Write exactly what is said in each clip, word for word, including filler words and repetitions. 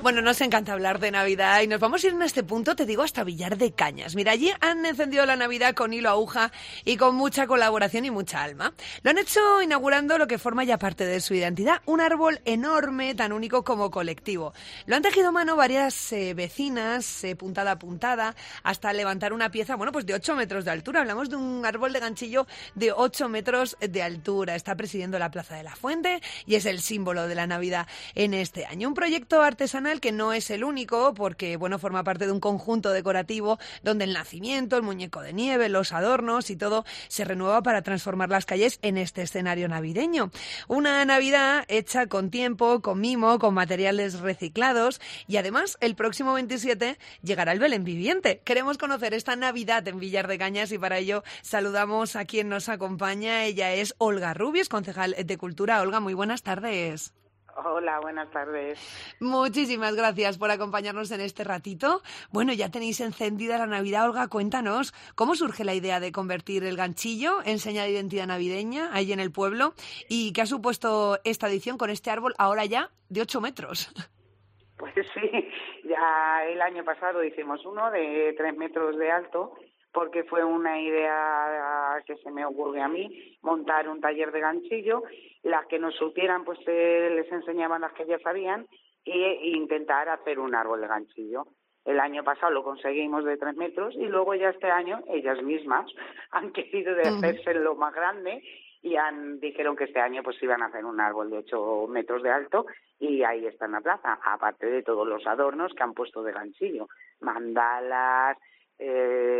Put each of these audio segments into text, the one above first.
Bueno, nos encanta hablar de Navidad y nos vamos a ir en este punto, te digo, hasta Villar de Cañas. Mira, allí han encendido la Navidad con hilo aguja y con mucha colaboración y mucha alma. Lo han hecho inaugurando lo que forma ya parte de su identidad, un árbol enorme, tan único como colectivo. Lo han tejido a mano varias eh, vecinas, eh, puntada a puntada, hasta levantar una pieza, bueno, pues de ocho metros de altura. Hablamos de un árbol de ganchillo de ocho metros de altura. Está presidiendo la Plaza de la Fuente y es el símbolo de la Navidad en este año. Un proyecto artesanal que no es el único, porque bueno, forma parte de un conjunto decorativo donde el nacimiento, el muñeco de nieve, los adornos y todo se renueva para transformar las calles en este escenario navideño. Una Navidad hecha con tiempo, con mimo, con materiales reciclados y además el próximo veintisiete llegará el Belén viviente. Queremos conocer esta Navidad en Villar de Cañas y para ello saludamos a quien nos acompaña. Ella es Olga Rubies, concejal de Cultura. Olga, muy buenas tardes. Hola, buenas tardes. Muchísimas gracias por acompañarnos en este ratito. Bueno, ya tenéis encendida la Navidad, Olga, cuéntanos, ¿cómo surge la idea de convertir el ganchillo en seña de identidad navideña ahí en el pueblo? ¿Y qué ha supuesto esta edición con este árbol ahora ya de ocho metros? Pues sí, ya el año pasado hicimos uno de tres metros de alto, porque fue una idea que se me ocurrió a mí, montar un taller de ganchillo. Las que nos supieran, pues eh, les enseñaban las que ya sabían, e intentar hacer un árbol de ganchillo. El año pasado lo conseguimos de tres metros y luego ya este año ellas mismas han querido de hacerse lo más grande y han dijeron que este año pues iban a hacer un árbol de ocho metros de alto y ahí está en la plaza, aparte de todos los adornos que han puesto de ganchillo, mandalas, eh,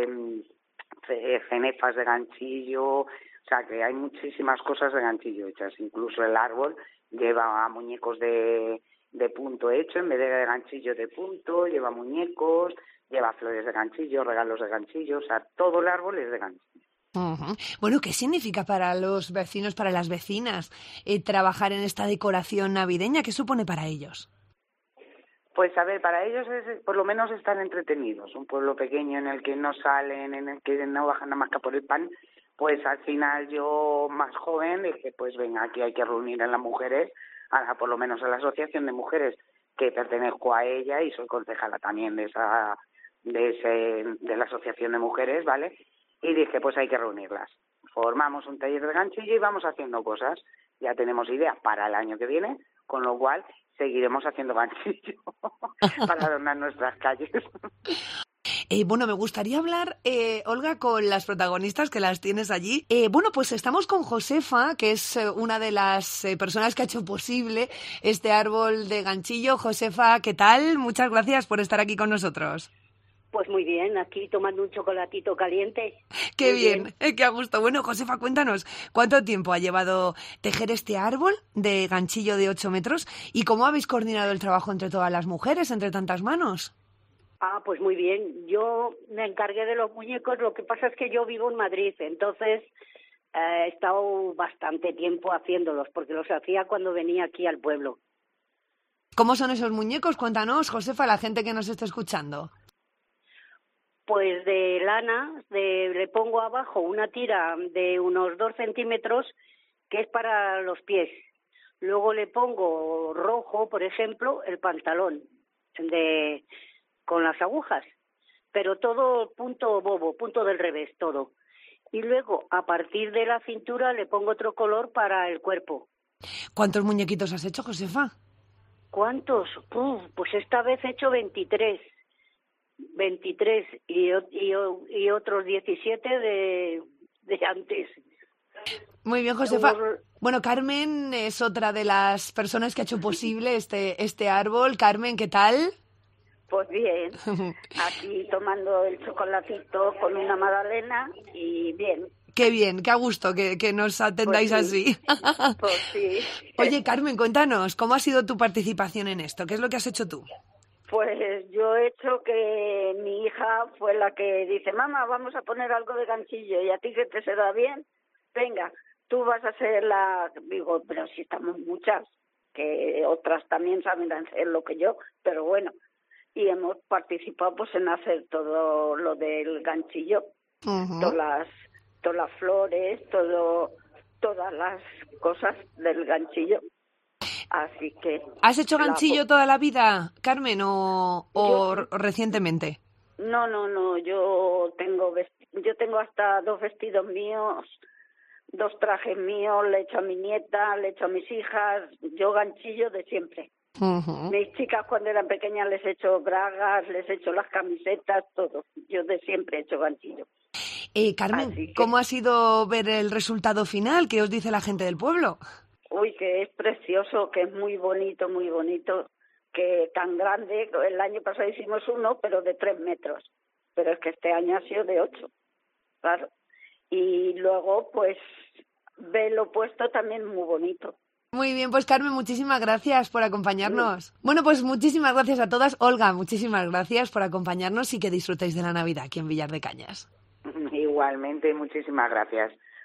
cenefas de ganchillo, o sea que hay muchísimas cosas de ganchillo hechas, incluso el árbol lleva muñecos de, de punto hecho, en vez de ganchillo de punto, lleva muñecos, lleva flores de ganchillo, regalos de ganchillo, o sea, todo el árbol es de ganchillo. Uh-huh. Bueno, ¿qué significa para los vecinos, para las vecinas, eh, trabajar en esta decoración navideña? ¿Qué supone para ellos? Pues a ver, para ellos es, por lo menos están entretenidos. Un pueblo pequeño en el que no salen, en el que no bajan nada más que por el pan, pues al final yo, más joven, dije, pues venga, aquí hay que reunir a las mujeres, a, por lo menos a la asociación de mujeres que pertenezco a ella y soy concejala también de esa de ese de la asociación de mujeres, ¿vale? Y dije, pues hay que reunirlas. Formamos un taller de ganchillo y vamos haciendo cosas. Ya tenemos ideas para el año que viene, con lo cual seguiremos haciendo ganchillo para adornar nuestras calles. Eh, bueno, me gustaría hablar, eh, Olga, con las protagonistas que las tienes allí. Eh, bueno, pues estamos con Josefa, que es eh, una de las eh, personas que ha hecho posible este árbol de ganchillo. Josefa, ¿qué tal? Muchas gracias por estar aquí con nosotros. Pues muy bien, aquí tomando un chocolatito caliente. ¡Qué muy bien! bien. Eh, ¡Qué a gusto! Bueno, Josefa, cuéntanos, ¿cuánto tiempo ha llevado tejer este árbol de ganchillo de ocho metros? ¿Y cómo habéis coordinado el trabajo entre todas las mujeres, entre tantas manos? Ah, pues muy bien. Yo me encargué de los muñecos. Lo que pasa es que yo vivo en Madrid, entonces eh, he estado bastante tiempo haciéndolos, porque los hacía cuando venía aquí al pueblo. ¿Cómo son esos muñecos? Cuéntanos, Josefa, a la gente que nos está escuchando. Pues de lana, de, le pongo abajo una tira de unos dos centímetros que es para los pies. Luego le pongo rojo, por ejemplo, el pantalón de con las agujas, pero todo punto bobo, punto del revés, todo. Y luego, a partir de la cintura, le pongo otro color para el cuerpo. ¿Cuántos muñequitos has hecho, Josefa? ¿Cuántos? Uf, pues esta vez he hecho veintitrés. veintitrés y, y, y otros diecisiete de, de antes. Muy bien, Josefa. Hemos... Bueno, Carmen es otra de las personas que ha hecho posible este, este árbol. Carmen, ¿qué tal? Pues bien, aquí tomando el chocolatito con una magdalena y bien. Qué bien, qué a gusto que, que nos atendáis pues sí. así. Pues sí. Oye, Carmen, cuéntanos, ¿cómo ha sido tu participación en esto? ¿Qué es lo que has hecho tú? Pues yo he hecho que mi hija fue la que dice, mamá, vamos a poner algo de ganchillo y a ti que te se da bien, venga, tú vas a ser la... Digo, pero si estamos muchas, que otras también saben hacer lo que yo, pero bueno. Y hemos participado pues en hacer todo lo del ganchillo, uh-huh. todas las todas las flores, todo todas las cosas del ganchillo. Así que... ¿Has hecho ganchillo la... toda la vida, Carmen, o, o Yo... recientemente? No, no, no, yo tengo vesti... yo tengo hasta dos vestidos míos, dos trajes míos, le he hecho a mi nieta, le he hecho a mis hijas, yo ganchillo de siempre. Uh-huh. Mis chicas cuando eran pequeñas les he hecho bragas, les he hecho las camisetas, todo. Yo de siempre he hecho ganchillo. Eh, Carmen, que... ¿cómo ha sido ver el resultado final? ¿Qué os dice la gente del pueblo? Uy, que es precioso, que es muy bonito, muy bonito, que tan grande. El año pasado hicimos uno, pero de tres metros. Pero es que este año ha sido de ocho, claro. Y luego, pues, velo puesto también muy bonito. Muy bien, pues Carmen, muchísimas gracias por acompañarnos. Sí. Bueno, pues muchísimas gracias a todas. Olga, muchísimas gracias por acompañarnos y que disfrutéis de la Navidad aquí en Villar de Cañas. Igualmente, muchísimas gracias.